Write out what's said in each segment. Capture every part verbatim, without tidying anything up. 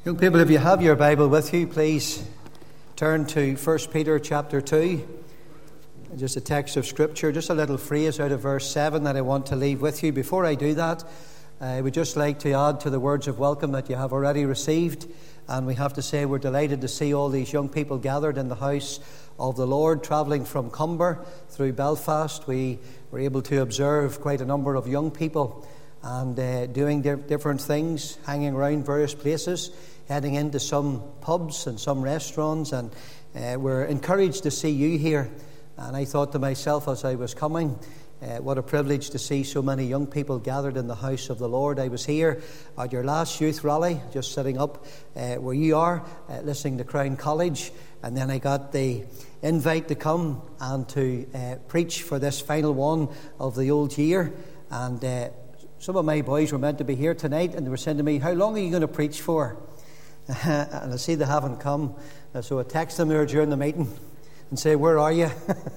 Young people, if you have your Bible with you, please turn to First Peter chapter two. Just a text of Scripture, just a little phrase out of verse seven that I want to leave with you. Before I do that, I would just like to add to the words of welcome that you have already received. And we have to say we're delighted to see all these young people gathered in the house of the Lord, travelling from Cumber through Belfast. We were able to observe quite a number of young people and uh, doing di- different things, hanging around various places, heading into some pubs and some restaurants, and uh, we're encouraged to see you here. And I thought to myself as I was coming, uh, what a privilege to see so many young people gathered in the house of the Lord. I was here at your last youth rally, just sitting up uh, where you are, uh, listening to Crown College, and then I got the invite to come and to uh, preach for this final one of the old year. And uh, some of my boys were meant to be here tonight, and they were saying to me, "How long are you going to preach for?" And I see they haven't come, so I text them there during the meeting and say, "Where are you?"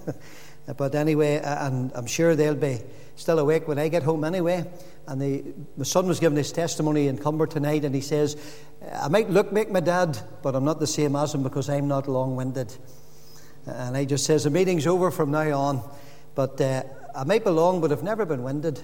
But anyway, and I'm sure they'll be still awake when I get home anyway. And the, my son was giving his testimony in Cumber tonight, and he says, "I might look like my dad, but I'm not the same as him because I'm not long-winded." And I just says, the meeting's over from now on, but uh, I might be long, but I've never been winded.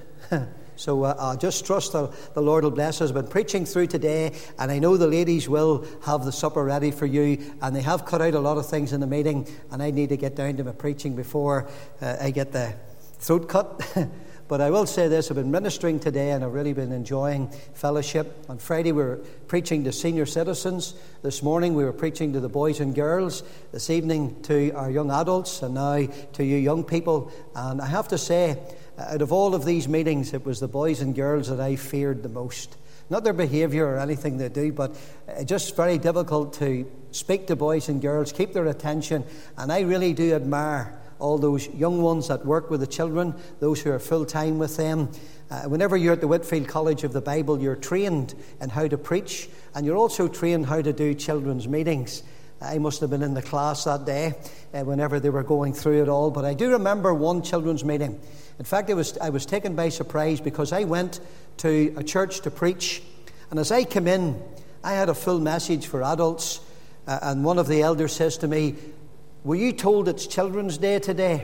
So uh, I'll just trust the, the Lord will bless us. I've been preaching through today, and I know the ladies will have the supper ready for you, and they have cut out a lot of things in the meeting, and I need to get down to my preaching before uh, I get the throat cut. But I will say this, I've been ministering today, and I've really been enjoying fellowship. On Friday we were preaching to senior citizens. This morning we were preaching to the boys and girls. This evening to our young adults, and now to you young people. And I have to say, out of all of these meetings, it was the boys and girls that I feared the most. Not their behaviour or anything they do, but just very difficult to speak to boys and girls, keep their attention. And I really do admire all those young ones that work with the children, those who are full-time with them. Uh, whenever you're at the Whitfield College of the Bible, you're trained in how to preach, and you're also trained how to do children's meetings. I must have been in the class that day uh, whenever they were going through it all. But I do remember one children's meeting. In fact, I was, I was taken by surprise because I went to a church to preach. And as I came in, I had a full message for adults. Uh, and one of the elders says to me, "Were you told it's Children's Day today?"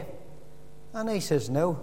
And I says, "No."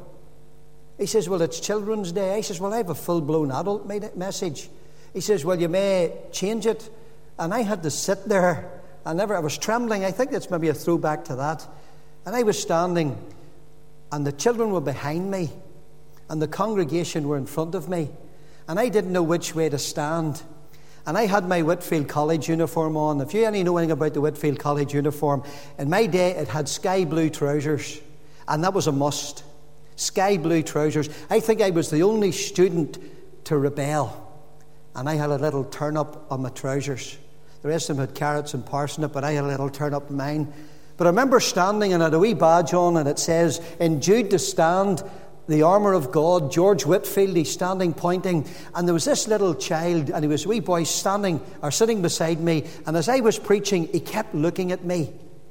He says, "Well, it's Children's Day." I says, "Well, I have a full-blown adult message." He says, "Well, you may change it." And I had to sit there. I never, I was trembling. I think that's maybe a throwback to that. And I was standing, and the children were behind me, and the congregation were in front of me, and I didn't know which way to stand. And I had my Whitfield College uniform on. If you any know anything about the Whitfield College uniform, in my day it had sky blue trousers, and that was a must. Sky blue trousers. I think I was the only student to rebel, and I had a little turn-up on my trousers. The rest of them had carrots and parsnip, but I had a little turn-up in mine. But I remember standing and I had a wee badge on, and it says, "Endued to stand, the armour of God, George Whitfield." He's standing pointing, and there was this little child, and he was a wee boy standing or sitting beside me, and as I was preaching, he kept looking at me.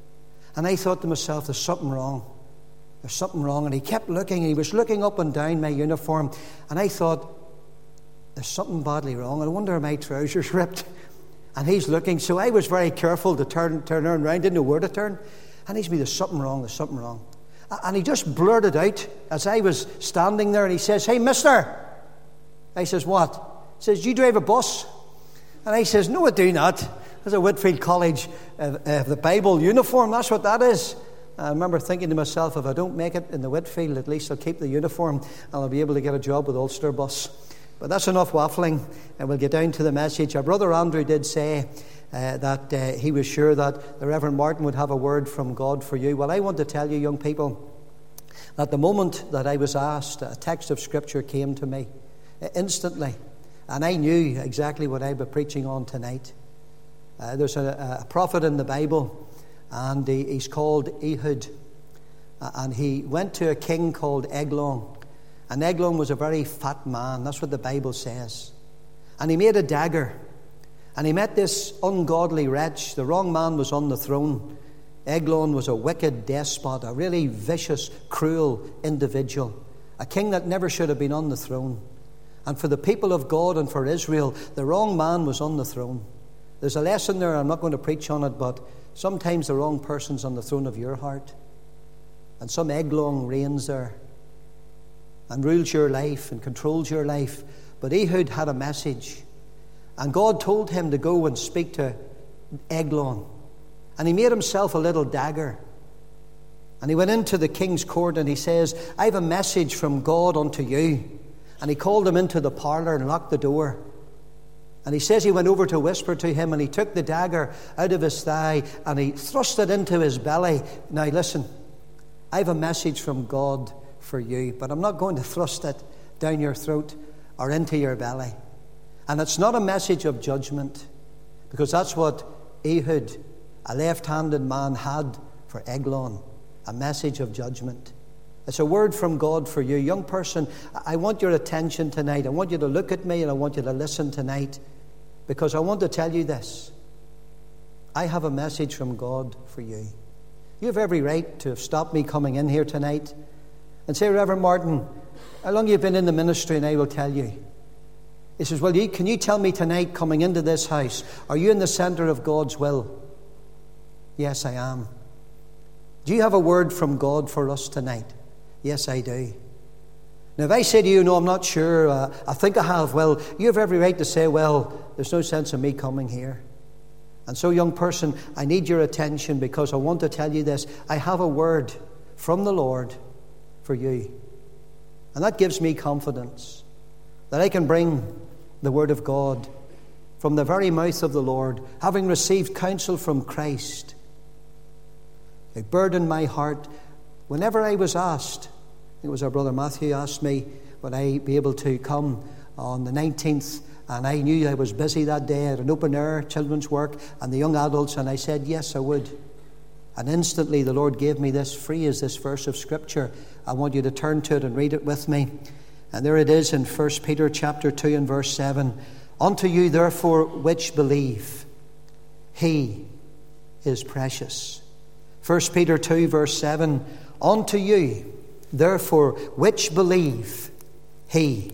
And I thought to myself, there's something wrong. There's something wrong. And he kept looking, and he was looking up and down my uniform, and I thought, there's something badly wrong. I wonder are my trousers ripped? And he's looking, so I was very careful to turn turn around, didn't know where to turn. And he's me, there's something wrong, there's something wrong. And he just blurted out as I was standing there, and he says, "Hey, mister." I says, "What?" He says, "Do you drive a bus?" And I says, "No, I do not. There's a Whitfield College of uh, uh, the Bible uniform, that's what that is." I remember thinking to myself, if I don't make it in the Whitfield, at least I'll keep the uniform, and I'll be able to get a job with Ulster Bus. But that's enough waffling, and we'll get down to the message. Our brother Andrew did say uh, that uh, he was sure that the Reverend Martin would have a word from God for you. Well, I want to tell you, young people, that the moment that I was asked, a text of Scripture came to me uh, instantly, and I knew exactly what I'd be preaching on tonight. Uh, there's a, a prophet in the Bible, and he, he's called Ehud, uh, and he went to a king called Eglon. And Eglon was a very fat man. That's what the Bible says. And he made a dagger. And he met this ungodly wretch. The wrong man was on the throne. Eglon was a wicked despot, a really vicious, cruel individual. A king that never should have been on the throne. And for the people of God and for Israel, the wrong man was on the throne. There's a lesson there, I'm not going to preach on it, but sometimes the wrong person's on the throne of your heart. And some Eglon reigns there and rules your life and controls your life. But Ehud had a message. And God told him to go and speak to Eglon. And he made himself a little dagger. And he went into the king's court and he says, I have a message from God unto you. And he called him into the parlour and locked the door. And he says he went over to whisper to him, and he took the dagger out of his thigh and he thrust it into his belly. Now listen, I have a message from God for you, but I'm not going to thrust it down your throat or into your belly. And it's not a message of judgment, because that's what Ehud, a left-handed man, had for Eglon, a message of judgment. It's a word from God for you. Young person, I want your attention tonight. I want you to look at me and I want you to listen tonight, because I want to tell you this. I have a message from God for you. You have every right to have stopped me coming in here tonight and say, Reverend Martin, how long have you been in the ministry? And I will tell you. He says, well, you, can you tell me tonight, coming into this house, are you in the centre of God's will? Yes, I am. Do you have a word from God for us tonight? Yes, I do. Now, if I say to you, no, I'm not sure, uh, I think I have, well, you have every right to say, well, there's no sense in me coming here. And so, young person, I need your attention, because I want to tell you this. I have a word from the Lord for you. And that gives me confidence that I can bring the word of God from the very mouth of the Lord, having received counsel from Christ. A burden my heart. Whenever I was asked, it was our brother Matthew asked me, would I be able to come on the nineteenth, and I knew I was busy that day at an open air children's work and the young adults, and I said yes, I would. And instantly the Lord gave me this phrase, this verse of Scripture. I want you to turn to it and read it with me. And there it is in First Peter chapter two and verse seven. Unto you therefore which believe, he is precious. First Peter two verse seven. Unto you therefore which believe, he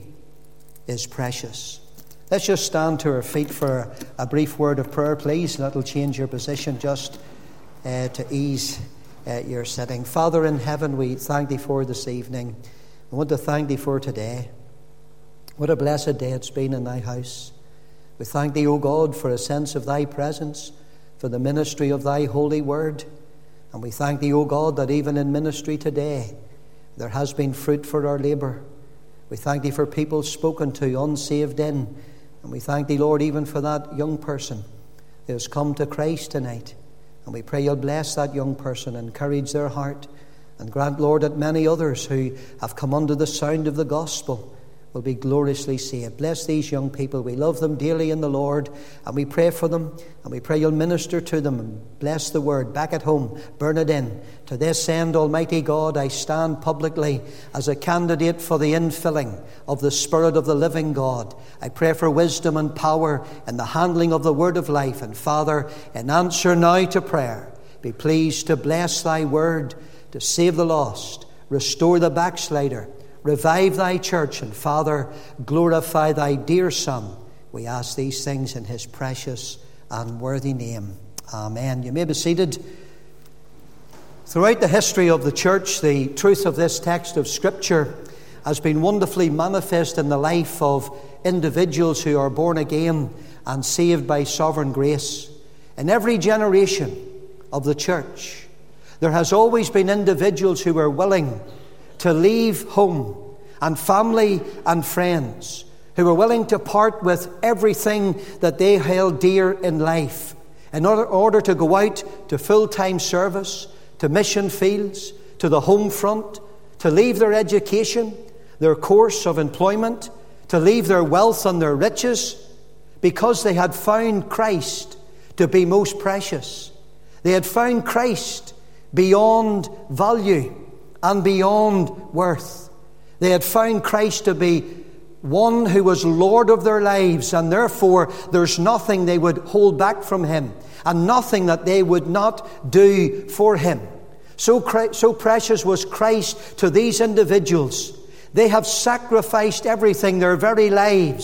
is precious. Let's just stand to our feet for a brief word of prayer, please. That'll change your position just uh, to ease uh, your sitting. Father in heaven, we thank thee for this evening. I want to thank thee for today. What a blessed day it's been in thy house. We thank thee, O God, for a sense of thy presence, for the ministry of thy holy word. And we thank thee, O God, that even in ministry today, there has been fruit for our labour. We thank thee for people spoken to, unsaved in. And we thank thee, Lord, even for that young person who has come to Christ tonight. And we pray you'll bless that young person, encourage their heart, and grant, Lord, that many others who have come under the sound of the gospel will be gloriously saved. Bless these young people. We love them dearly in the Lord, and we pray for them, and we pray you'll minister to them and bless the word back at home. Burn it in. To this end, Almighty God, I stand publicly as a candidate for the infilling of the Spirit of the living God. I pray for wisdom and power in the handling of the word of life. And Father, in answer now to prayer, be pleased to bless thy word, to save the lost, restore the backslider, revive thy church, and Father, glorify thy dear Son. We ask these things in his precious and worthy name. Amen. You may be seated. Throughout the history of the church, the truth of this text of Scripture has been wonderfully manifest in the life of individuals who are born again and saved by sovereign grace. In every generation of the church, there has always been individuals who were willing to leave home and family and friends, who were willing to part with everything that they held dear in life in order, order to go out to full-time service, to mission fields, to the home front, to leave their education, their course of employment, to leave their wealth and their riches, because they had found Christ to be most precious. They had found Christ beyond value and beyond worth. They had found Christ to be one who was Lord of their lives, and therefore there's nothing they would hold back from him, and nothing that they would not do for him. So, so precious was Christ to these individuals. They have sacrificed everything, their very lives,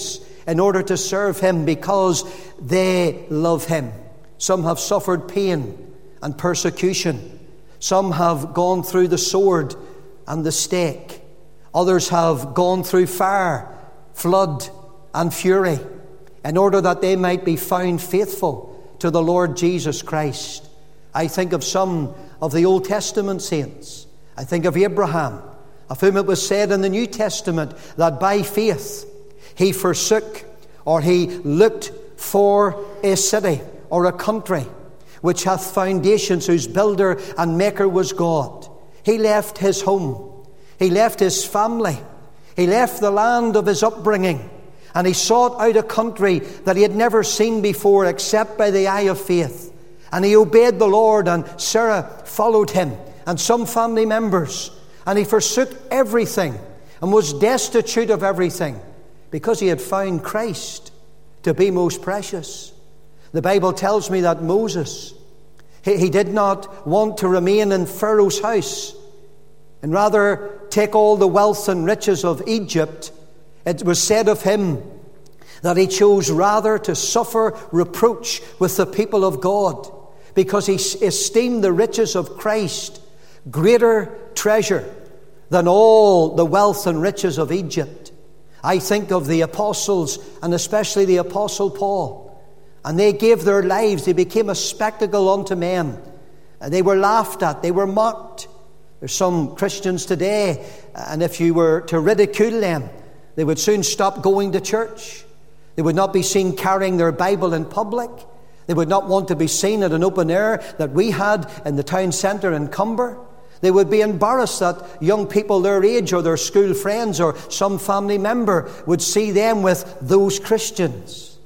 in order to serve him because they love him. Some have suffered pain and persecution. Some have gone through the sword and the stake. Others have gone through fire, flood, and fury in order that they might be found faithful to the Lord Jesus Christ. I think of some of the Old Testament saints. I think of Abraham, of whom it was said in the New Testament that by faith he forsook, or he looked for a city or a country which hath foundations, whose builder and maker was God. He left his home. He left his family. He left the land of his upbringing. And he sought out a country that he had never seen before except by the eye of faith. And he obeyed the Lord, and Sarah followed him, and some family members. And he forsook everything and was destitute of everything because he had found Christ to be most precious. The Bible tells me that Moses, he, he did not want to remain in Pharaoh's house and rather take all the wealth and riches of Egypt. It was said of him that he chose rather to suffer reproach with the people of God because he esteemed the riches of Christ greater treasure than all the wealth and riches of Egypt. I think of the apostles, and especially the apostle Paul. And they gave their lives. They became a spectacle unto men. And they were laughed at. They were mocked. There's some Christians today, and if you were to ridicule them, they would soon stop going to church. They would not be seen carrying their Bible in public. They would not want to be seen at an open air that we had in the town centre in Cumber. They would be embarrassed that young people their age or their school friends or some family member would see them with those Christians,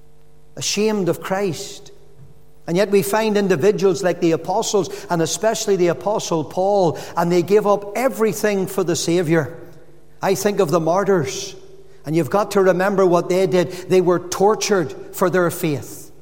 ashamed of Christ. And yet we find individuals like the apostles, and especially the apostle Paul, and they gave up everything for the Saviour. I think of the martyrs, and you've got to remember what they did. They were tortured for their faith.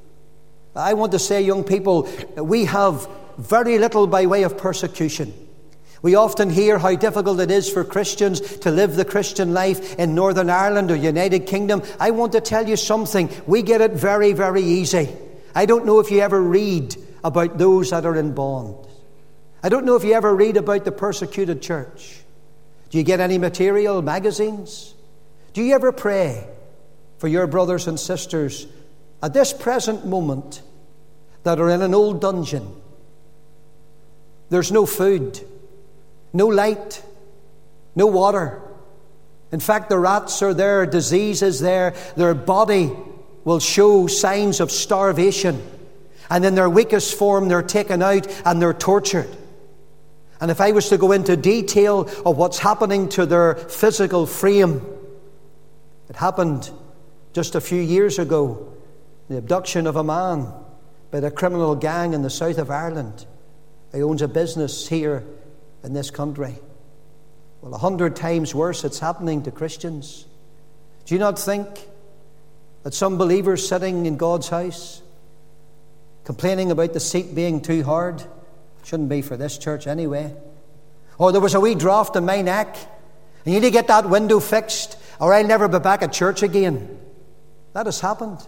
I want to say, young people, we have very little by way of persecution. We often hear how difficult it is for Christians to live the Christian life in Northern Ireland or United Kingdom. I want to tell you something. We get it very, very easy. I don't know if you ever read about those that are in bonds. I don't know if you ever read about the persecuted church. Do you get any material, magazines? Do you ever pray for your brothers and sisters at this present moment that are in an old dungeon? There's no food, no light, no water. In fact, the rats are there, disease is there, their body will show signs of starvation. And in their weakest form, they're taken out and they're tortured. And if I was to go into detail of what's happening to their physical frame, it happened just a few years ago, the abduction of a man by the criminal gang in the south of Ireland. He owns a business here in this country. Well, a hundred times worse it's happening to Christians. Do you not think that some believers sitting in God's house, complaining about the seat being too hard, shouldn't be for this church anyway, or there was a wee draft in my neck, and you need to get that window fixed, or I'll never be back at church again. That has happened.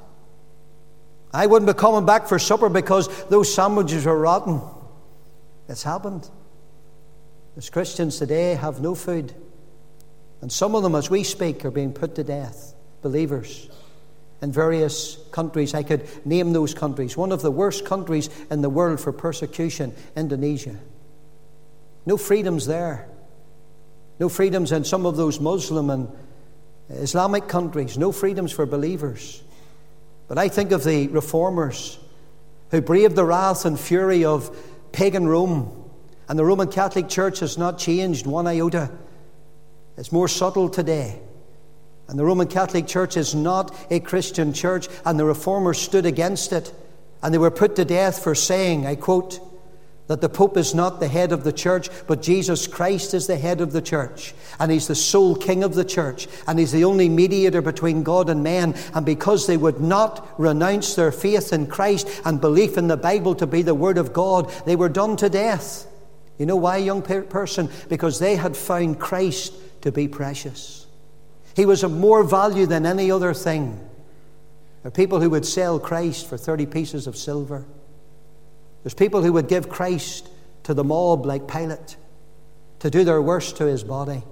I wouldn't be coming back for supper because those sandwiches are rotten. It's happened. As Christians today have no food. And some of them, as we speak, are being put to death. Believers in various countries. I could name those countries. One of the worst countries in the world for persecution, Indonesia. No freedoms there. No freedoms in some of those Muslim and Islamic countries. No freedoms for believers. But I think of the reformers who braved the wrath and fury of pagan Rome. And the Roman Catholic Church has not changed one iota. It's more subtle today. And the Roman Catholic Church is not a Christian church, and the reformers stood against it. And they were put to death for saying, I quote, that the Pope is not the head of the church, but Jesus Christ is the head of the church. And he's the sole king of the church. And he's the only mediator between God and men. And because they would not renounce their faith in Christ and belief in the Bible to be the Word of God, they were done to death. You know why, young person? Because they had found Christ to be precious. He was of more value than any other thing. There are people who would sell Christ for thirty pieces of silver. There's people who would give Christ to the mob like Pilate to do their worst to his body.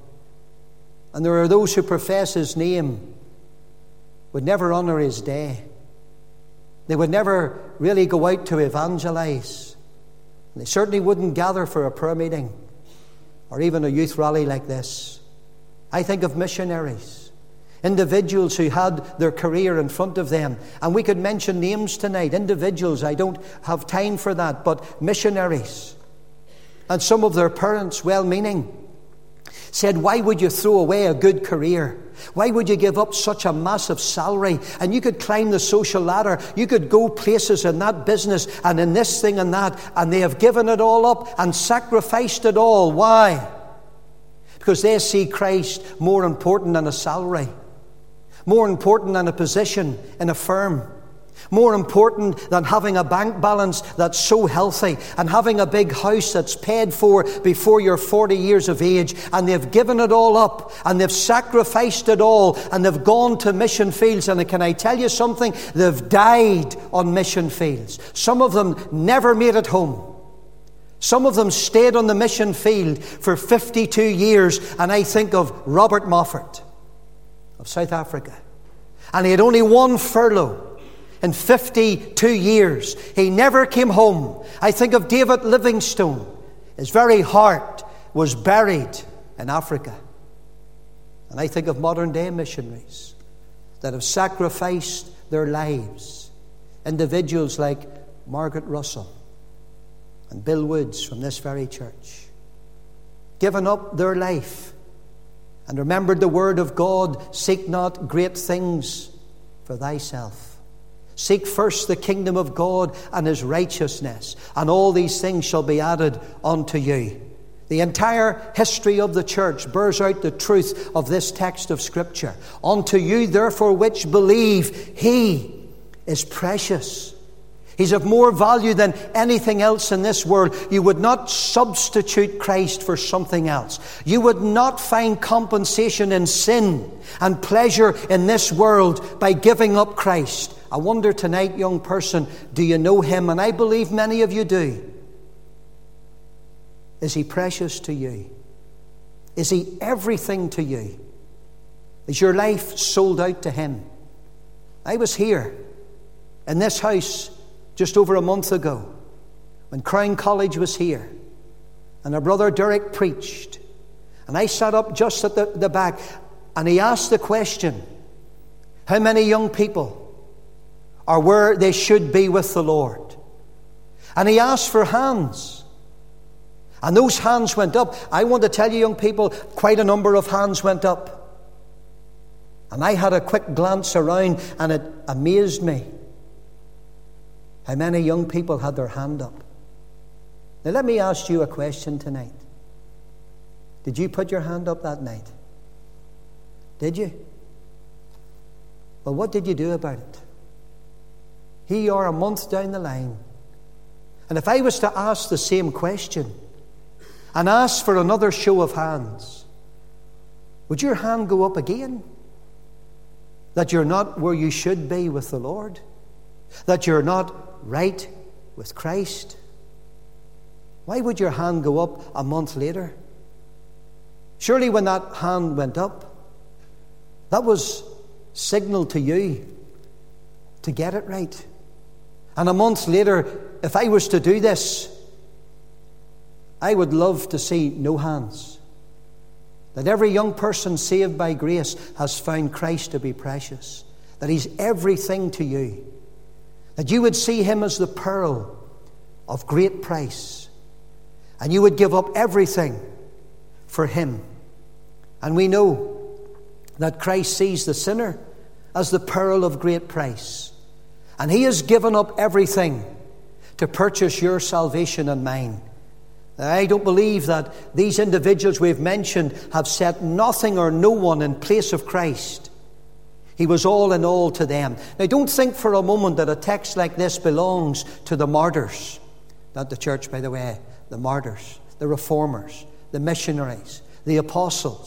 And there are those who profess his name, would never honor his day. They would never really go out to evangelize. They certainly wouldn't gather for a prayer meeting or even a youth rally like this. I think of missionaries, individuals who had their career in front of them. And we could mention names tonight, individuals, I don't have time for that, but missionaries. And some of their parents, well-meaning, said, why would you throw away a good career? Why would you give up such a massive salary? And you could climb the social ladder. You could go places in that business and in this thing and that. And they have given it all up and sacrificed it all. Why? Because they see Christ more important than a salary, more important than a position in a firm, more important than having a bank balance that's so healthy and having a big house that's paid for before you're forty years of age. And they've given it all up and they've sacrificed it all and they've gone to mission fields. And can I tell you something? They've died on mission fields. Some of them never made it home. Some of them stayed on the mission field for fifty-two years. And I think of Robert Moffat of South Africa. And he had only one furlough in fifty-two years. He never came home. I think of David Livingstone. His very heart was buried in Africa. And I think of modern day missionaries that have sacrificed their lives. Individuals like Margaret Russell and Bill Woods from this very church. Given up their life and remembered the word of God, seek not great things for thyself. Seek first the kingdom of God and his righteousness, and all these things shall be added unto you. The entire history of the church bears out the truth of this text of Scripture. Unto you, therefore, which believe, he is precious. He's of more value than anything else in this world. You would not substitute Christ for something else. You would not find compensation in sin and pleasure in this world by giving up Christ. I wonder tonight, young person, do you know him? And I believe many of you do. Is he precious to you? Is he everything to you? Is your life sold out to him? I was here in this house just over a month ago when Crown College was here and our brother Derek preached. And I sat up just at the, the back and he asked the question, how many young people are where they should be with the Lord? And he asked for hands. And those hands went up. I want to tell you, young people, quite a number of hands went up. And I had a quick glance around and it amazed me how many young people had their hand up. Now let me ask you a question tonight. Did you put your hand up that night? Did you? Well, what did you do about it? Here you are a month down the line. And if I was to ask the same question and ask for another show of hands, would your hand go up again? That you're not where you should be with the Lord? That you're not right with Christ? Why would your hand go up a month later? Surely when that hand went up, that was signal to you to get it right. And a month later, if I was to do this, I would love to see no hands. That every young person saved by grace has found Christ to be precious. That he's everything to you. That you would see him as the pearl of great price. And you would give up everything for him. And we know that Christ sees the sinner as the pearl of great price. And he has given up everything to purchase your salvation and mine. I don't believe that these individuals we've mentioned have set nothing or no one in place of Christ. He was all in all to them. Now, don't think for a moment that a text like this belongs to the martyrs. Not the church, by the way. The martyrs, the reformers, the missionaries, the apostles.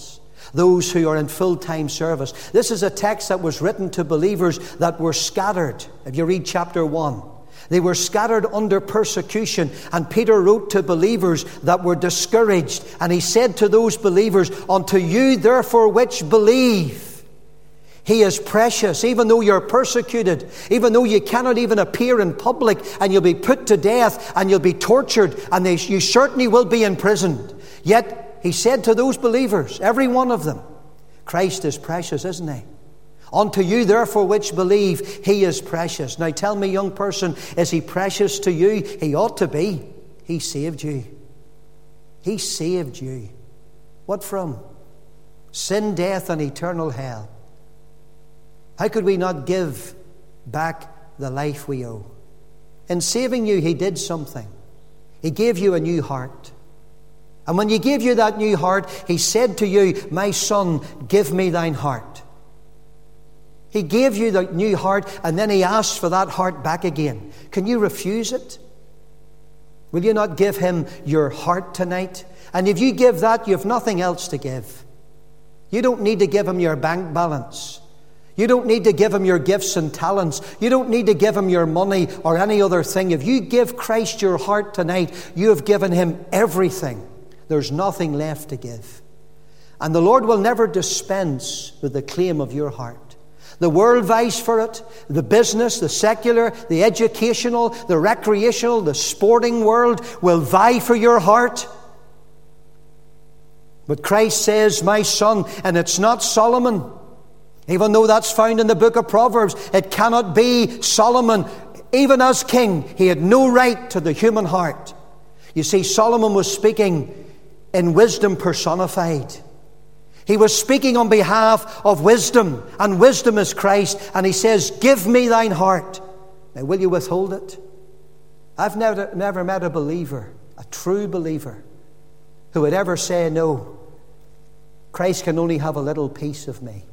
those who are in full-time service. This is a text that was written to believers that were scattered. If you read chapter one, they were scattered under persecution, and Peter wrote to believers that were discouraged, and he said to those believers, "Unto you therefore which believe, He is precious." Even though you're persecuted, even though you cannot even appear in public, and you'll be put to death, and you'll be tortured, and they, you certainly will be imprisoned, yet he said to those believers, every one of them, Christ is precious, isn't he? "Unto you therefore which believe, He is precious." Now tell me, young person, is He precious to you? He ought to be. He saved you. He saved you. What from? Sin, death, and eternal hell. How could we not give back the life we owe? In saving you, He did something. He gave you a new heart. And when He gave you that new heart, He said to you, "My son, give me thine heart." He gave you the new heart, and then He asked for that heart back again. Can you refuse it? Will you not give Him your heart tonight? And if you give that, you have nothing else to give. You don't need to give Him your bank balance. You don't need to give Him your gifts and talents. You don't need to give Him your money or any other thing. If you give Christ your heart tonight, you have given Him everything. There's nothing left to give. And the Lord will never dispense with the claim of your heart. The world vies for it. The business, the secular, the educational, the recreational, the sporting world will vie for your heart. But Christ says, "My son," and it's not Solomon. Even though that's found in the book of Proverbs, it cannot be Solomon. Even as king, he had no right to the human heart. You see, Solomon was speaking in wisdom personified. He was speaking on behalf of wisdom, and wisdom is Christ. And he says, "Give me thine heart." Now, will you withhold it? I've never, never met a believer, a true believer, who would ever say, "No, Christ can only have a little piece of me."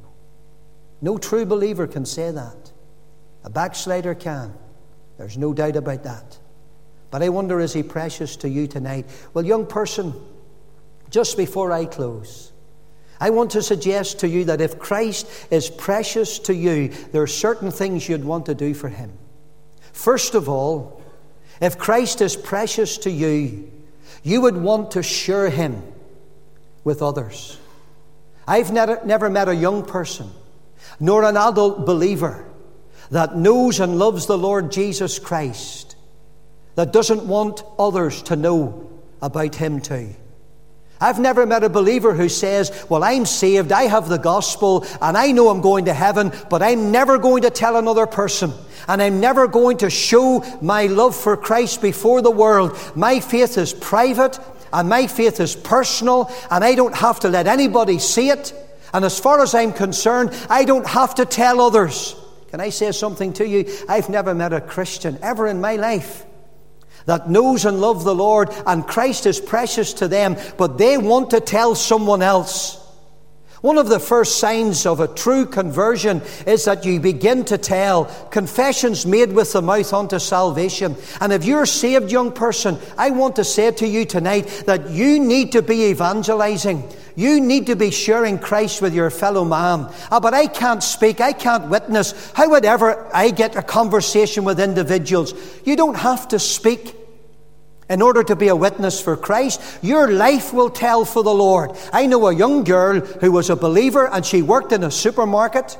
No true believer can say that. A backslider can. There's no doubt about that. But I wonder, is He precious to you tonight? Well, young person, just before I close, I want to suggest to you that if Christ is precious to you, there are certain things you'd want to do for Him. First of all, if Christ is precious to you, you would want to share Him with others. I've never, never met a young person, nor an adult believer, that knows and loves the Lord Jesus Christ, that doesn't want others to know about Him too. I've never met a believer who says, "Well, I'm saved, I have the gospel, and I know I'm going to heaven, but I'm never going to tell another person, and I'm never going to show my love for Christ before the world. My faith is private, and my faith is personal, and I don't have to let anybody see it. And as far as I'm concerned, I don't have to tell others." Can I say something to you? I've never met a Christian ever in my life that knows and loves the Lord, and Christ is precious to them, but they want to tell someone else. One of the first signs of a true conversion is that you begin to tell. Confessions made with the mouth unto salvation. And if you're a saved young person, I want to say to you tonight that you need to be evangelizing. You need to be sharing Christ with your fellow man. Ah, but I can't speak, I can't witness. How would ever I get a conversation with individuals? You don't have to speak in order to be a witness for Christ. Your life will tell for the Lord. I know a young girl who was a believer, and she worked in a supermarket.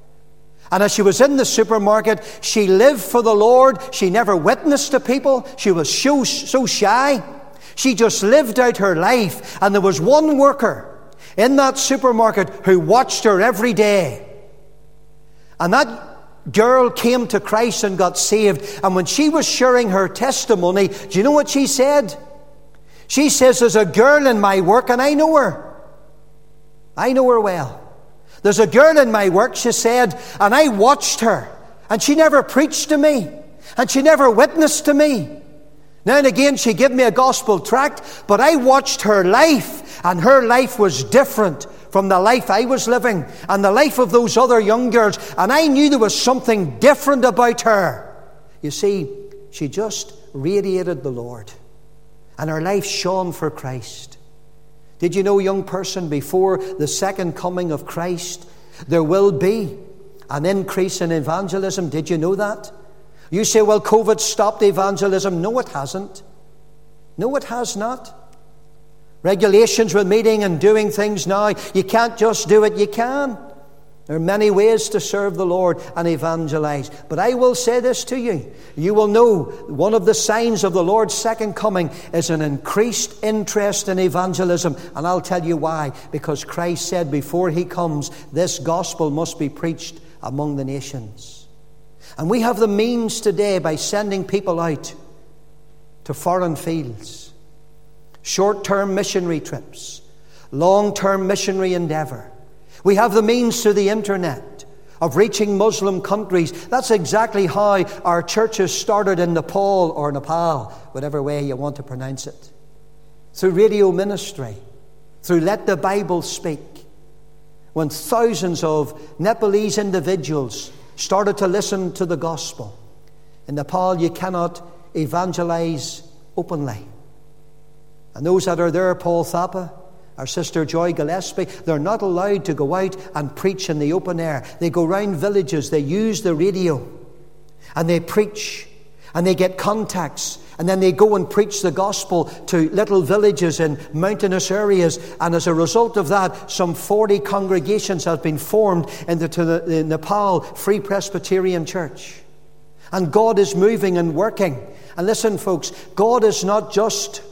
And as she was in the supermarket, she lived for the Lord. She never witnessed to people. She was so, so shy. She just lived out her life. And there was one worker in that supermarket who watched her every day. And that girl came to Christ and got saved. And when she was sharing her testimony, do you know what she said? She says, "There's a girl in my work, and I know her. I know her well. There's a girl in my work," she said, "and I watched her. And she never preached to me. And she never witnessed to me. Now and again she gave me a gospel tract, but I watched her life, and her life was different from the life I was living and the life of those other young girls. And I knew there was something different about her." You see, she just radiated the Lord, and her life shone for Christ. Did you know, young person, before the second coming of Christ, there will be an increase in evangelism? Did you know that? You say, well, COVID stopped evangelism. No, it hasn't. No, it has not. Regulations with meeting and doing things now. You can't just do it. You can. There are many ways to serve the Lord and evangelize. But I will say this to you. You will know one of the signs of the Lord's second coming is an increased interest in evangelism. And I'll tell you why. Because Christ said before he comes, this gospel must be preached among the nations. And we have the means today by sending people out to foreign fields. Short-term missionary trips. Long-term missionary endeavor. We have the means through the internet of reaching Muslim countries. That's exactly how our churches started in Nepal or Nepal, whatever way you want to pronounce it. Through radio ministry, through Let the Bible Speak. When thousands of Nepalese individuals started to listen to the gospel. In Nepal, you cannot evangelize openly. And those that are there, Paul Thapa, our sister Joy Gillespie, they're not allowed to go out and preach in the open air. They go round villages, they use the radio, and they preach, and they get contacts, and then they go and preach the gospel to little villages in mountainous areas. And as a result of that, some forty congregations have been formed into the, the Nepal Free Presbyterian Church. And God is moving and working. And listen, folks, God is not just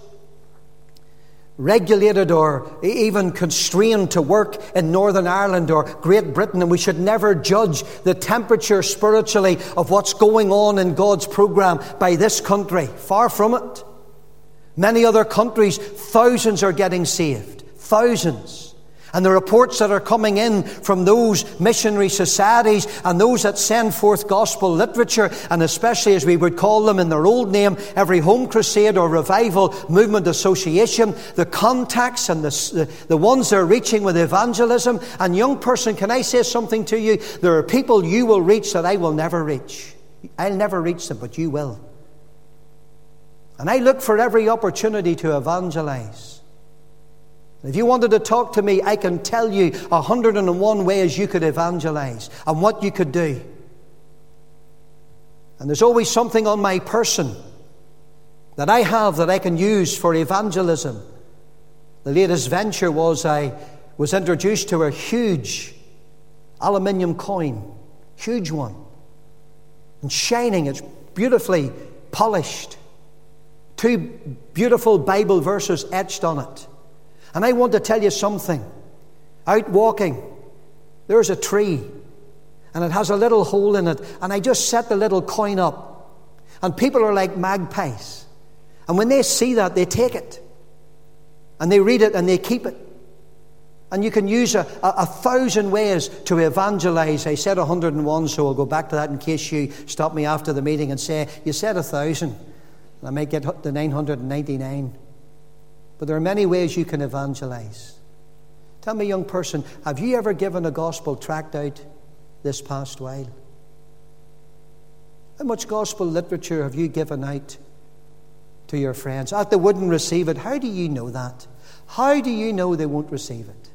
regulated or even constrained to work in Northern Ireland or Great Britain, and we should never judge the temperature spiritually of what's going on in God's program by this country. Far from it. Many other countries, thousands are getting saved. Thousands. And the reports that are coming in from those missionary societies and those that send forth gospel literature, and especially, as we would call them in their old name, every home crusade or revival movement association, the contacts and the, the, the ones they're reaching with evangelism. And young person, can I say something to you? There are people you will reach that I will never reach. I'll never reach them, but you will. And I look for every opportunity to evangelize. If you wanted to talk to me, I can tell you a hundred and one ways you could evangelize and what you could do. And there's always something on my person that I have that I can use for evangelism. The latest venture was I was introduced to a huge aluminium coin, huge one, and shining. It's beautifully polished. Two beautiful Bible verses etched on it. And I want to tell you something. Out walking, there's a tree, and it has a little hole in it, and I just set the little coin up. And people are like magpies. And when they see that, they take it. And they read it, and they keep it. And you can use a, a, a thousand ways to evangelize. I said a hundred and one, so I'll go back to that in case you stop me after the meeting and say, you said a thousand. And I might get the nine hundred ninety-nine. But there are many ways you can evangelize. Tell me, young person, have you ever given a gospel tract out this past while? How much gospel literature have you given out to your friends? Ah, they wouldn't receive it. How do you know that? How do you know they won't receive it?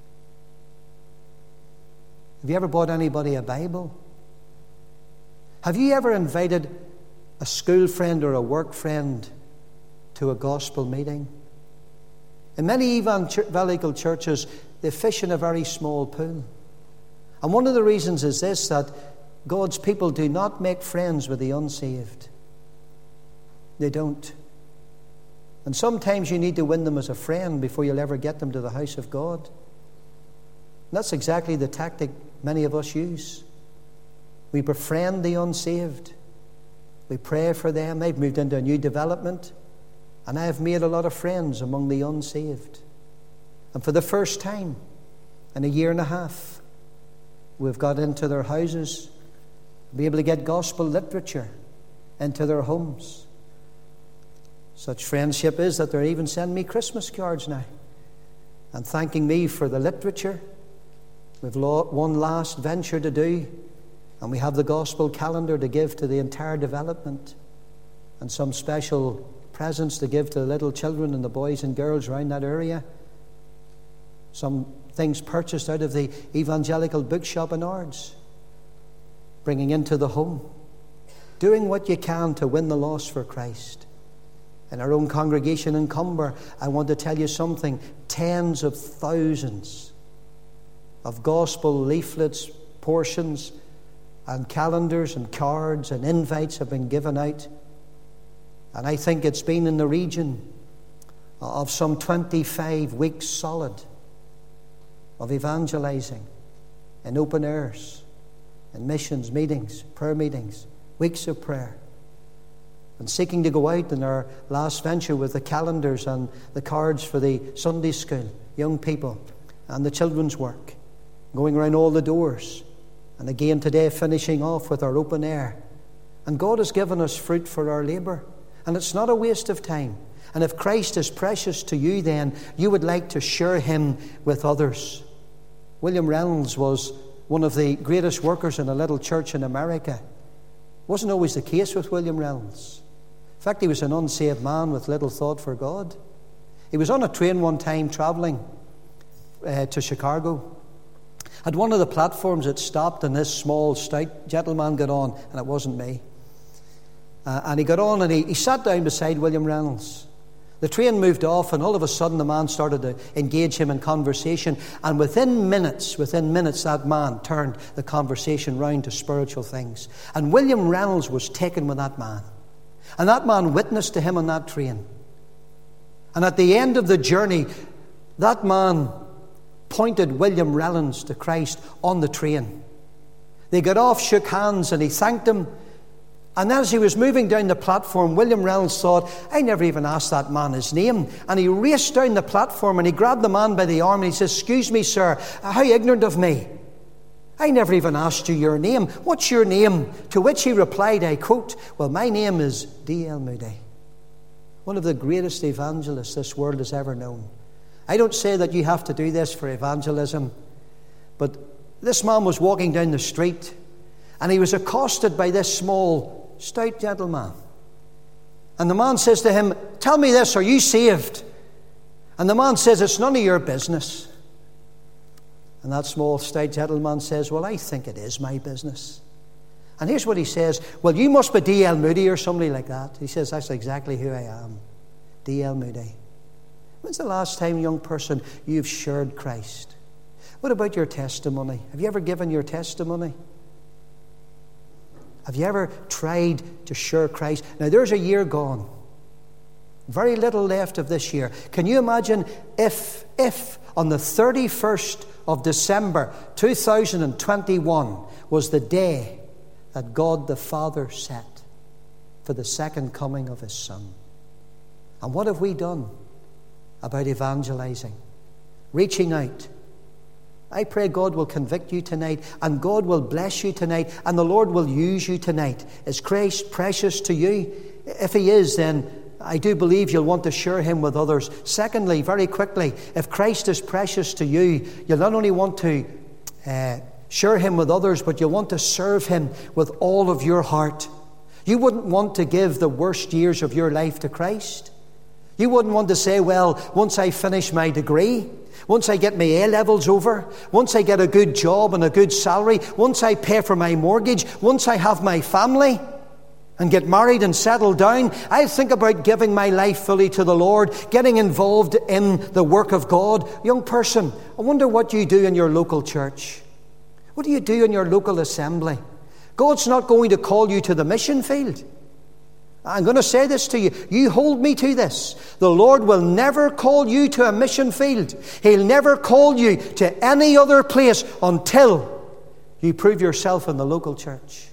Have you ever bought anybody a Bible? Have you ever invited a school friend or a work friend to a gospel meeting? In many evangelical churches, they fish in a very small pool. And one of the reasons is this, that God's people do not make friends with the unsaved. They don't. And sometimes you need to win them as a friend before you'll ever get them to the house of God. And that's exactly the tactic many of us use. We befriend the unsaved. We pray for them. They've moved into a new development. And I have made a lot of friends among the unsaved. And for the first time in a year and a half, we've got into their houses, be able to get gospel literature into their homes. Such friendship is that they're even sending me Christmas cards now and thanking me for the literature. We've one last venture to do, and we have the gospel calendar to give to the entire development and some special presents to give to the little children and the boys and girls around that area. some things purchased out of the evangelical bookshop in Ards, bringing into the home, doing what you can to win the lost for Christ. In our own congregation in Cumber, I want to tell you something. Tens of thousands of gospel leaflets, portions, and calendars and cards and invites have been given out. And I think it's been in the region of some twenty-five weeks solid of evangelizing in open airs, in missions meetings, prayer meetings, weeks of prayer, and seeking to go out in our last venture with the calendars and the cards for the Sunday school, young people, and the children's work, going around all the doors, and again today finishing off with our open air. And God has given us fruit for our labour, and it's not a waste of time. And if Christ is precious to you, then you would like to share him with others. William Reynolds was one of the greatest workers in a little church in America. Wasn't always the case with William Reynolds. In fact, he was an unsaved man with little thought for God. He was on a train one time travelling uh, to Chicago. At one of the platforms it stopped, and this small, stout gentleman got on, and it wasn't me. Uh, and he got on and he, he sat down beside William Reynolds. The train moved off, and all of a sudden the man started to engage him in conversation. And within minutes, within minutes, that man turned the conversation round to spiritual things. And William Reynolds was taken with that man. And that man witnessed to him on that train. And at the end of the journey, that man pointed William Reynolds to Christ on the train. They got off, shook hands, and he thanked him. And as he was moving down the platform, William Reynolds thought, I never even asked that man his name. And he raced down the platform and he grabbed the man by the arm and he says, excuse me, sir, how ignorant of me. I never even asked you your name. What's your name? To which he replied, I quote, well, my name is D L Moody, one of the greatest evangelists this world has ever known. I don't say that you have to do this for evangelism, but this man was walking down the street and he was accosted by this small, stout gentleman. And the man says to him, tell me this, are you saved? And the man says, it's none of your business. And that small, stout gentleman says, well, I think it is my business. And here's what he says, well, you must be D L Moody or somebody like that. He says, that's exactly who I am, D L Moody. When's the last time, young person, you've shared Christ? What about your testimony? Have you ever given your testimony? Have you ever tried to share Christ? Now, there's a year gone. Very little left of this year. Can you imagine if, if on the thirty-first of December two thousand twenty-one was the day that God the Father set for the second coming of his Son? And what have we done about evangelizing, reaching out? I pray God will convict you tonight, and God will bless you tonight, and the Lord will use you tonight. Is Christ precious to you? If he is, then I do believe you'll want to share him with others. Secondly, very quickly, if Christ is precious to you, you'll not only want to uh, share him with others, but you'll want to serve him with all of your heart. You wouldn't want to give the worst years of your life to Christ. You wouldn't want to say, well, once I finish my degree, once I get my A-levels over, once I get a good job and a good salary, once I pay for my mortgage, once I have my family and get married and settle down, I think about giving my life fully to the Lord, getting involved in the work of God. Young person, I wonder what you do in your local church. What do you do in your local assembly? God's not going to call you to the mission field. I'm going to say this to you. You hold me to this. The Lord will never call you to a mission field. He'll never call you to any other place until you prove yourself in the local church.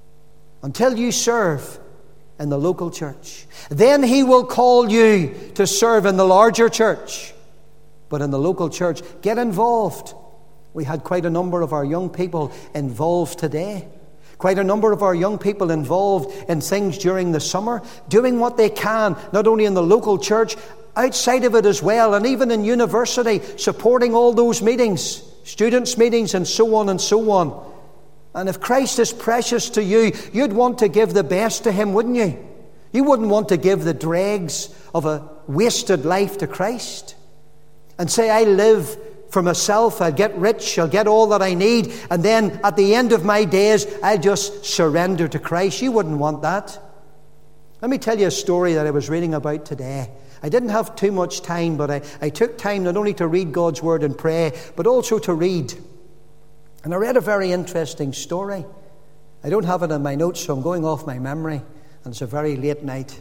Until you serve in the local church. Then he will call you to serve in the larger church. But in the local church, get involved. We had quite a number of our young people involved today. Quite a number of our young people involved in things during the summer, doing what they can, not only in the local church, outside of it as well, and even in university, supporting all those meetings, students' meetings, and so on and so on. And if Christ is precious to you, you'd want to give the best to him, wouldn't you? You wouldn't want to give the dregs of a wasted life to Christ and say, I live for myself. I'll get rich. I'll get all that I need. And then at the end of my days, I'll just surrender to Christ. You wouldn't want that. Let me tell you a story that I was reading about today. I didn't have too much time, but I, I took time not only to read God's Word and pray, but also to read. And I read a very interesting story. I don't have it in my notes, so I'm going off my memory, and it's a very late night.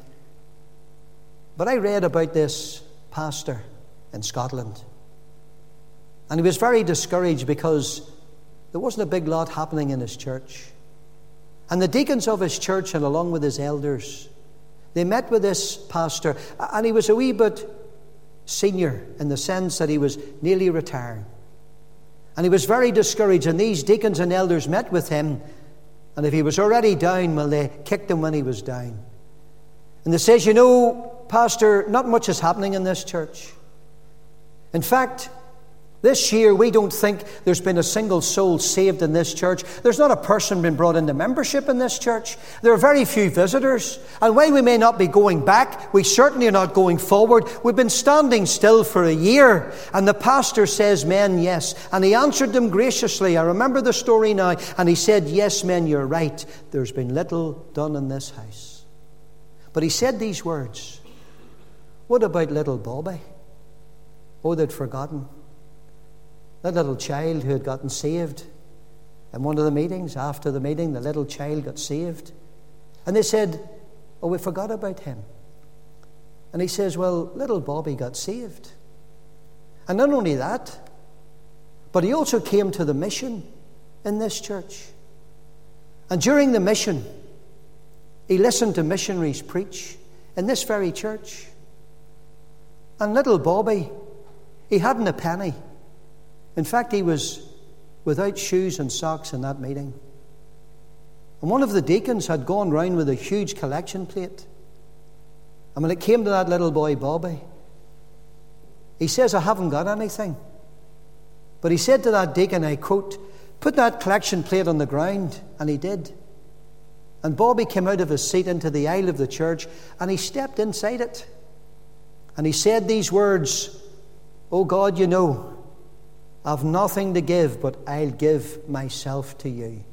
But I read about this pastor in Scotland. And he was very discouraged because there wasn't a big lot happening in his church. And the deacons of his church, and along with his elders, they met with this pastor, and he was a wee bit senior in the sense that he was nearly retiring. And he was very discouraged, and these deacons and elders met with him, and if he was already down, well, they kicked him when he was down. And they says, you know, Pastor, not much is happening in this church. In fact, this year, we don't think there's been a single soul saved in this church. There's not a person been brought into membership in this church. There are very few visitors. And while we may not be going back, we certainly are not going forward. We've been standing still for a year. And the pastor says, men, yes. And he answered them graciously. I remember the story now. And he said, yes, men, you're right. There's been little done in this house. But he said these words. What about little Bobby? Oh, they'd forgotten. That little child who had gotten saved in one of the meetings. After the meeting, the little child got saved. And they said, oh, we forgot about him. And he says, well, little Bobby got saved. And not only that, but he also came to the mission in this church. And during the mission, he listened to missionaries preach in this very church. And little Bobby, he hadn't a penny. In fact, he was without shoes and socks in that meeting. And one of the deacons had gone round with a huge collection plate. And when it came to that little boy, Bobby, he says, I haven't got anything. But he said to that deacon, I quote, put that collection plate on the ground. And he did. And Bobby came out of his seat into the aisle of the church, and he stepped inside it. And he said these words, oh God, you know, I've nothing to give, but I'll give myself to you.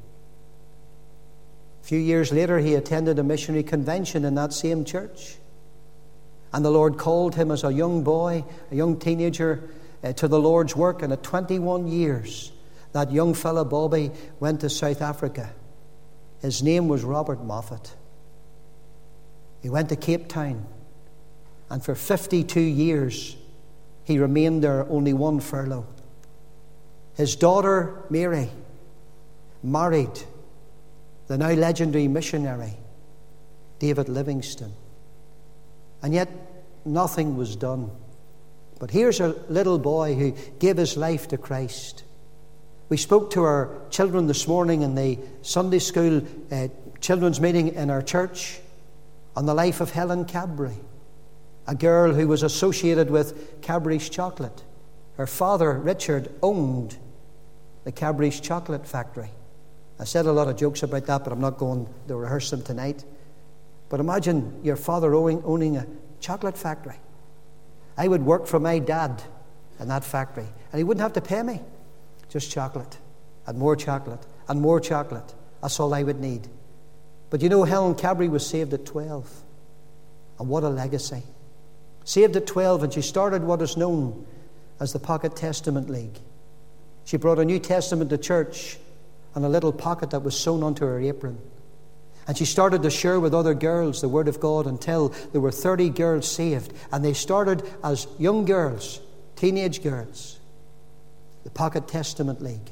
A few years later, he attended a missionary convention in that same church. And the Lord called him as a young boy, a young teenager, uh, to the Lord's work. And at twenty-one years, that young fella, Bobby, went to South Africa. His name was Robert Moffat. He went to Cape Town. And for fifty-two years, he remained there only one furlough. His daughter, Mary, married the now legendary missionary, David Livingstone. And yet, nothing was done. But here's a little boy who gave his life to Christ. We spoke to our children this morning in the Sunday school uh, children's meeting in our church on the life of Helen Cadbury, a girl who was associated with Cadbury's chocolate. Her father, Richard, owned the Cadbury's chocolate factory. I said a lot of jokes about that, but I'm not going to rehearse them tonight. But imagine your father owning, owning a chocolate factory. I would work for my dad in that factory, and he wouldn't have to pay me. Just chocolate, and more chocolate, and more chocolate. That's all I would need. But you know, Helen Cadbury was saved at twelve. And what a legacy. Saved at twelve, and she started what is known as the Pocket Testament League. She brought a New Testament to church on a little pocket that was sewn onto her apron. And she started to share with other girls the Word of God until there were thirty girls saved. And they started as young girls, teenage girls, the Pocket Testament League.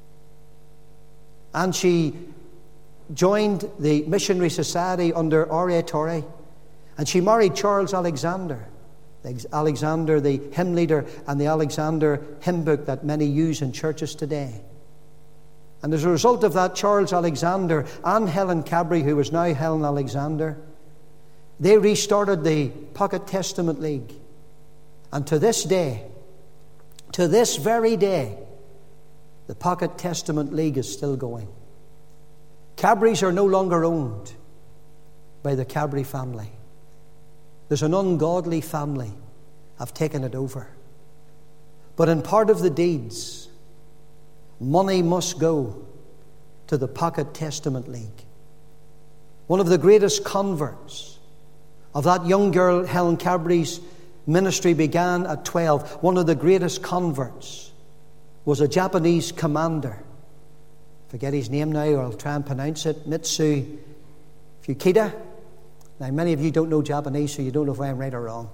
And she joined the Missionary Society under R A Torrey. And she married Charles Alexander. Alexander, the hymn leader, and the Alexander hymn book that many use in churches today. And as a result of that, Charles Alexander and Helen Cadbury, who is now Helen Alexander, they restarted the Pocket Testament League. And to this day, to this very day, the Pocket Testament League is still going. Cadburys are no longer owned by the Cadbury family. There's an ungodly family have taken it over. But in part of the deeds, money must go to the Pocket Testament League. One of the greatest converts of that young girl, Helen Cadbury's ministry began at twelve. One of the greatest converts was a Japanese commander. Forget his name now, or I'll try and pronounce it. Mitsu Fukida. Now, many of you don't know Japanese, so you don't know if I'm right or wrong.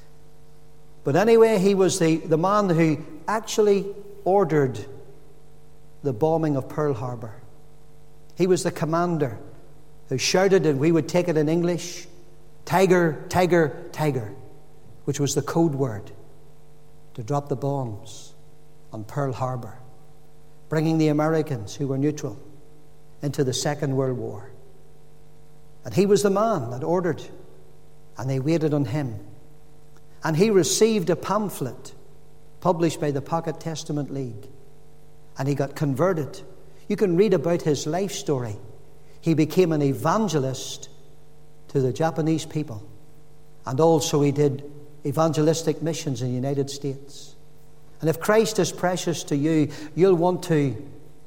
But anyway, he was the, the man who actually ordered the bombing of Pearl Harbor. He was the commander who shouted, and we would take it in English, "Tiger, Tiger, Tiger," which was the code word to drop the bombs on Pearl Harbor, bringing the Americans, who were neutral, into the Second World War. And he was the man that ordered, and they waited on him. And he received a pamphlet published by the Pocket Testament League, and he got converted. You can read about his life story. He became an evangelist to the Japanese people, and also he did evangelistic missions in the United States. And if Christ is precious to you, you'll want to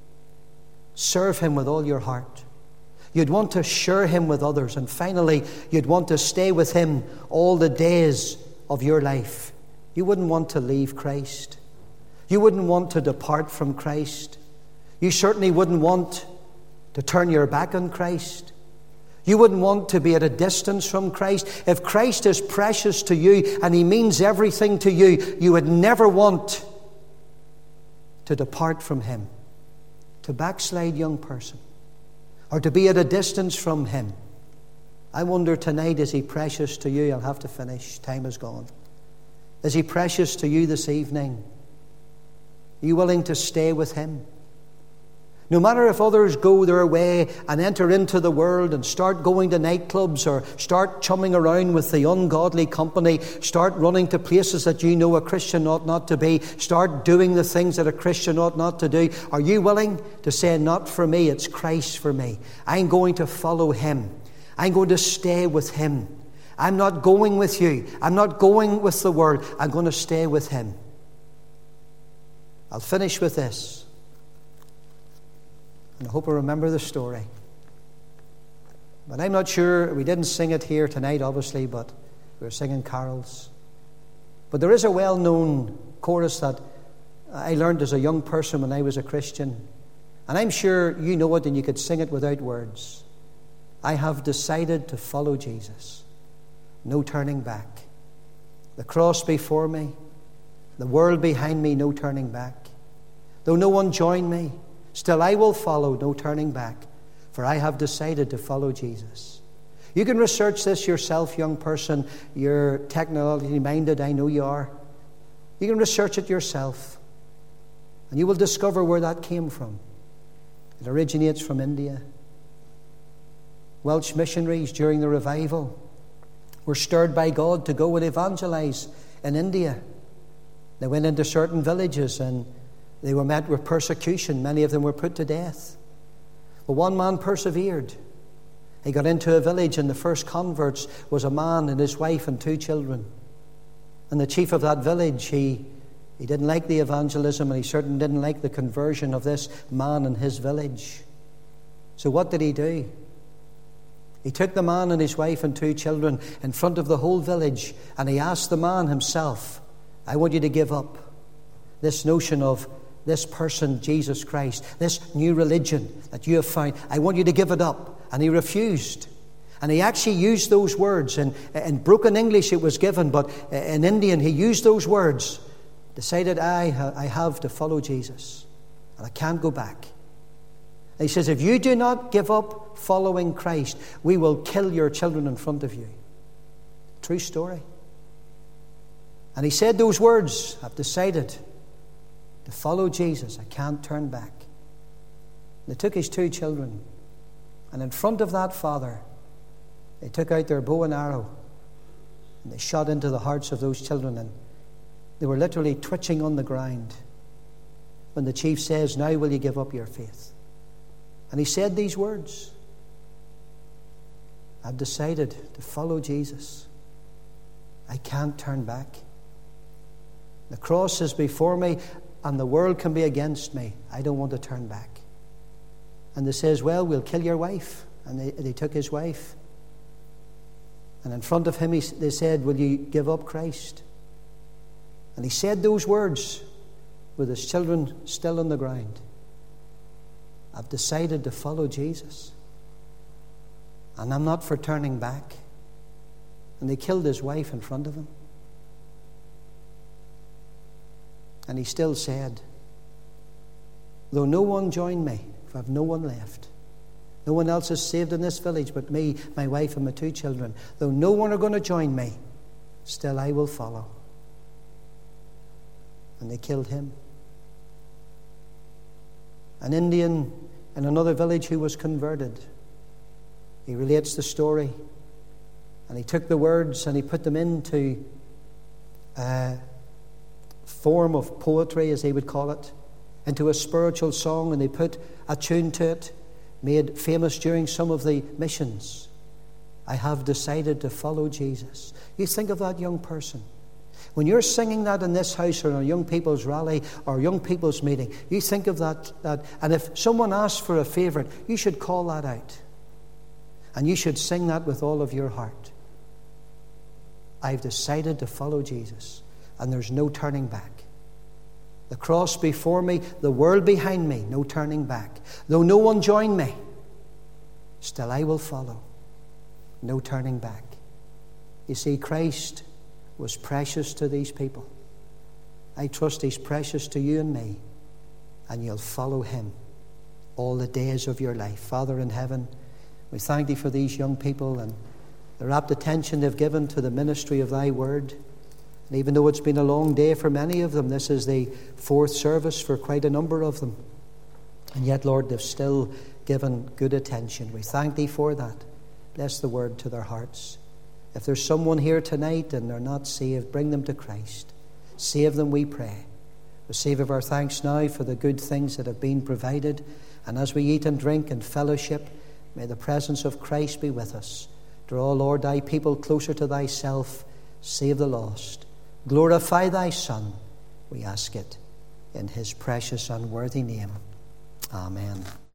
serve him with all your heart. You'd want to share him with others. And finally, you'd want to stay with him all the days of your life. You wouldn't want to leave Christ. You wouldn't want to depart from Christ. You certainly wouldn't want to turn your back on Christ. You wouldn't want to be at a distance from Christ. If Christ is precious to you and he means everything to you, you would never want to depart from him, to backslide, young person, or to be at a distance from him. I wonder tonight, is he precious to you? I'll have to finish. Time is gone. Is he precious to you this evening? Are you willing to stay with him? No matter if others go their way and enter into the world and start going to nightclubs or start chumming around with the ungodly company, start running to places that you know a Christian ought not to be, start doing the things that a Christian ought not to do, are you willing to say, not for me, it's Christ for me? I'm going to follow him. I'm going to stay with him. I'm not going with you. I'm not going with the world. I'm going to stay with him. I'll finish with this. And I hope I remember the story. But I'm not sure, we didn't sing it here tonight, obviously, but we were singing carols. But there is a well-known chorus that I learned as a young person when I was a Christian. And I'm sure you know it and you could sing it without words. I have decided to follow Jesus. No turning back. The cross before me, the world behind me, no turning back. Though no one join me, still I will follow, no turning back, for I have decided to follow Jesus. You can research this yourself, young person. You're technologically minded, I know you are. You can research it yourself, and you will discover where that came from. It originates from India. Welsh missionaries during the revival were stirred by God to go and evangelize in India. They went into certain villages and they were met with persecution. Many of them were put to death. But one man persevered. He got into a village, and the first converts was a man and his wife and two children. And the chief of that village, he, he didn't like the evangelism, and he certainly didn't like the conversion of this man in his village. So what did he do? He took the man and his wife and two children in front of the whole village, and he asked the man himself, I want you to give up this notion of this person, Jesus Christ, this new religion that you have found. I want you to give it up. And he refused. And he actually used those words. And in broken English it was given, but in Indian he used those words. Decided, I, I have to follow Jesus. And I can't go back. And he says, if you do not give up following Christ, we will kill your children in front of you. True story. And he said those words, I've decided to follow Jesus. I can't turn back. They took his two children, and in front of that father, they took out their bow and arrow, and they shot into the hearts of those children, and they were literally twitching on the ground when the chief says, now will you give up your faith? And he said these words, I've decided to follow Jesus. I can't turn back. The cross is before me, and the world can be against me. I don't want to turn back. And they says, well, we'll kill your wife. And they, they took his wife. And in front of him, he, they said, will you give up Christ? And he said those words with his children still on the ground. I've decided to follow Jesus. And I'm not for turning back. And they killed his wife in front of him. And he still said, though no one joined me, if I have no one left, no one else is saved in this village but me, my wife, and my two children, though no one are going to join me, still I will follow. And they killed him. An Indian in another village who was converted, he relates the story, and he took the words and he put them into a form of poetry, as they would call it, into a spiritual song, and they put a tune to it, made famous during some of the missions. I have decided to follow Jesus. You think of that young person. When you're singing that in this house or in a young people's rally or young people's meeting, you think of that, that and if someone asks for a favourite, you should call that out. And you should sing that with all of your heart. I've decided to follow Jesus, and there's no turning back. The cross before me, the world behind me, no turning back. Though no one join me, still I will follow. No turning back. You see, Christ was precious to these people. I trust he's precious to you and me, and you'll follow him all the days of your life. Father in heaven, we thank thee for these young people and the rapt attention they've given to the ministry of thy word. And even though it's been a long day for many of them, this is the fourth service for quite a number of them. And yet, Lord, they've still given good attention. We thank thee for that. Bless the word to their hearts. If there's someone here tonight and they're not saved, bring them to Christ. Save them, we pray. Receive of our thanks now for the good things that have been provided. And as we eat and drink and fellowship, may the presence of Christ be with us. Draw, Lord, thy people closer to thyself. Save the lost. Glorify thy Son. We ask it in his precious and worthy name. Amen.